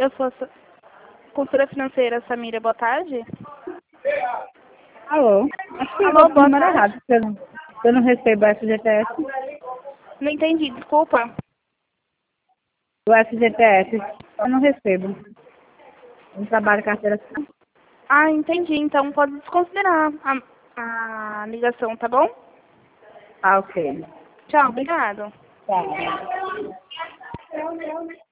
Eu sou a consultora financeira Samira, boa tarde. Alô? Acho que Alô, eu boa número tarde. errado, porque eu não recebo o FGTS. Não entendi, desculpa. O FGTS eu não recebo. Eu trabalho carteira assinada. Ah, entendi. Então pode desconsiderar a ligação, tá bom? Ah, ok. Tchau, obrigado. Tá.